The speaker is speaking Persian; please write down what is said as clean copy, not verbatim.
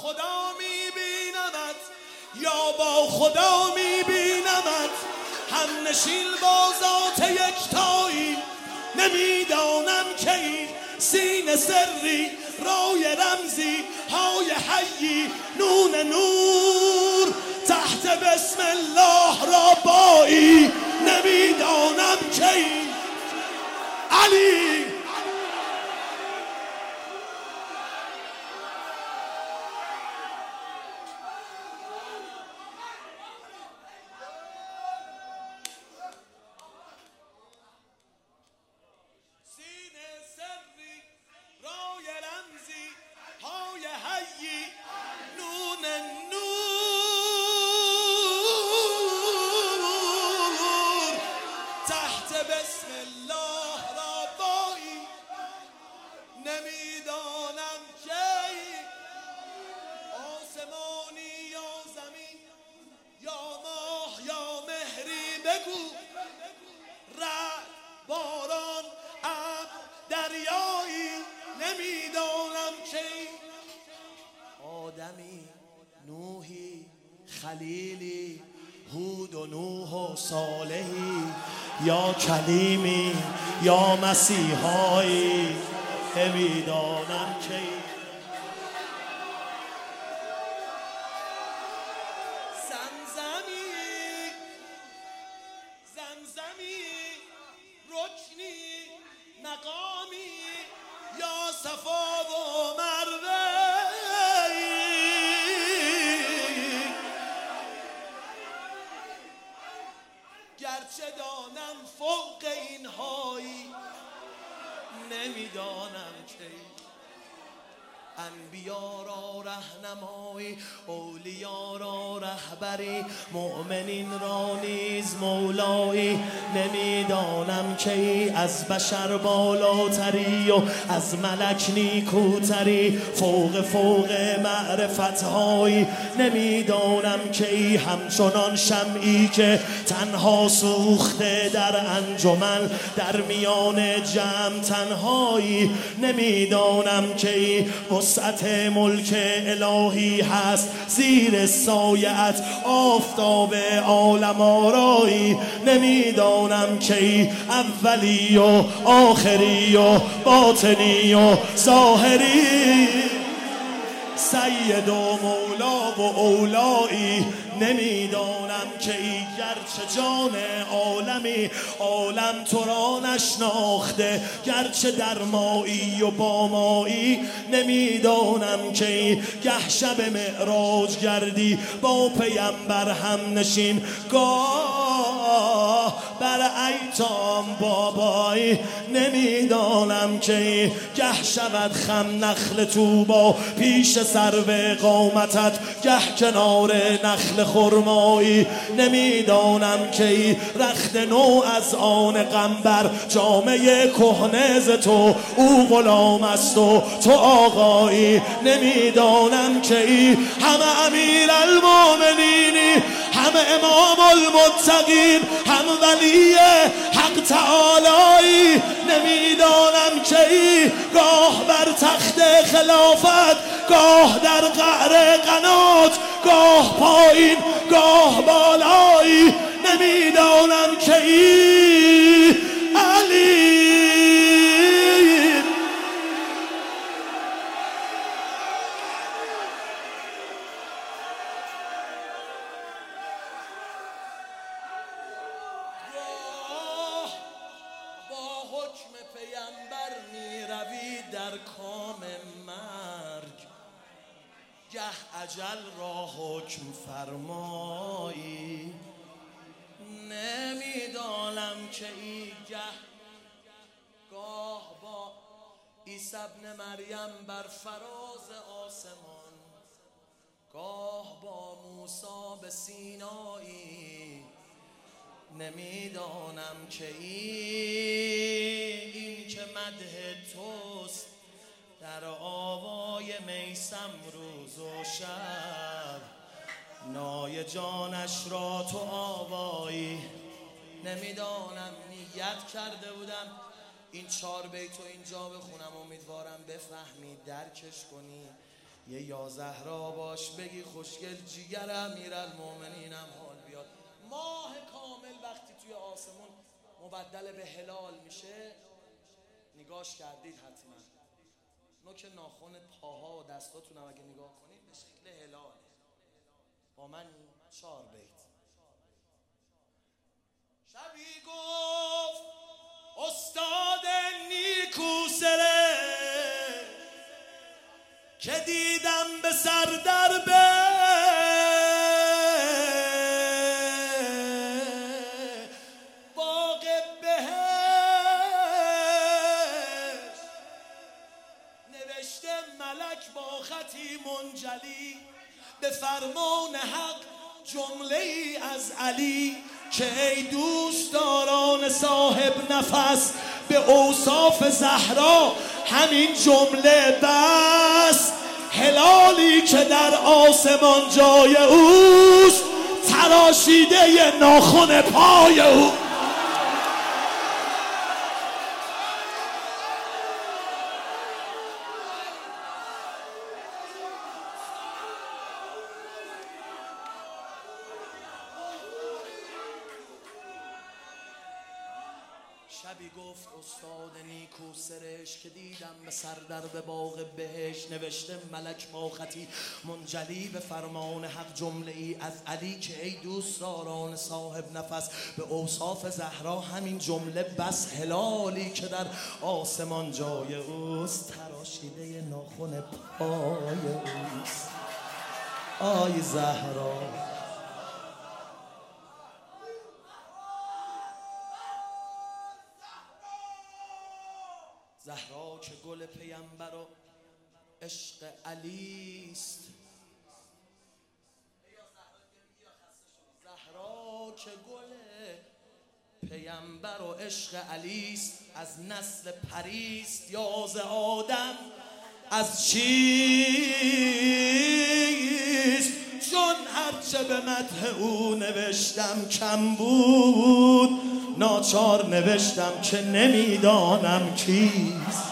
خدا میبینمت، یا با خدا میبینمت، هم نشین با ذات یکتایی. نمیدانم که این سینه سری، رای رمزی های حیی، نون نور تحت بسم الله را بایی. نمیدانم که این علی آدمی، نوحی، خلیلی، هود و نوح و صالحی، یا کلیمی یا مسیحایی. نمیدانم که زمزمی، رکنی، مقامی، یا صفا و مروه. گرچه دانم فوق اینهایی، نمیدانم که انبیا را رهنمایی، اولیا را رهبری، مؤمنین را نیز مولایی. نمیدانم که از بشر بالاتری و از ملک نیکوتری، فوق معرفتهایی. نمیدانم که همچنان شمعی که تنها سوخته در انجمن، در میان جمع تنهایی. نمیدانم که وسعت ملک الهی هست زیر سایه‌ات آفتاب عالم آرایی. نمیدانم که اولی و آخری و باطنی و ظاهری، سید و مولا و اولایی. نمیدانم که گرچه جان عالمی عالم تو را نشناخته، گرچه در مایی و با مایی. نمیدانم که گه شب معراج گردی با پیمبر هم نشین، گاه بر ایتام بابایی. نمیدانم که گه شود خم نخل طوبا پیش سرو قامتت، گه کنار نخل خرمایی. نمیدانم که رخت نو از آن قنبر، جامعه کهنه ز تو او غلام است و تو آقایی. نمیدانم که همه امیر المومنینی، همه امام المتقین، هم ولی حق تعالی. نمیدانم که گاه بر تخت خلافت، گاه در قعر قنات، گاه پایین گاه بالایی. نمیدانم که علی با حکم پیمبر می روی در کام مرگ، گه اجل را حکم فرمایی. نمیدانم که گاه با عیسی ابن مریم بر فراز آسمان، گاه با موسی به سینایی. نمیدانم که این که مدح توست در آوای میسم روز و شب، نای جانش را تو آوایی. نمیدانم نیت کرده بودم این 4 بیتو اینجا بخونم، امیدوارم بفهمی درکش کنی. یه یا زهرا باش بگی خوشگل جیگر امیرالمومنینم حال بیاد. ماه کامل وقتی توی آسمون مبدل به هلال میشه، نگاش کردید حتما، نوک ناخن پاها و دستاتونم اگه نگاه کنید به شکل هلاله. با من 4 بیت. شبی گفت استاد نیکوسره که دیدم به سر دربه باغ بهشت، نوشته ملک با خطی منجلی به فرمان حق جمله ای از علی که ای دوستداران صاحب نفس به اوصاف زهرا همین جمله بس. هلالی که در آسمان جای اوست، تراشیده ناخن پای او. شبی گفت استاد نیکو سرش که دیدم به سر در به باغ بهشت، نوشته ملک با خطی منجلی به فرمان حق جمله ای از علی که ای دوستداران صاحب نفس به اوصاف زهرا همین جمله بس. هلالی که در آسمان جای اوست، تراشیده ناخن پای اوست. آی زهرا زهرا که گل پیامبر و عشق علیست، زهرا که گل پیامبر و عشق علیست، از نسل پریست یا ز آدم از چیست؟ چون هرچه به مدح او نوشتم کم بود، ناچار نوشتم که نمیدانم کیست.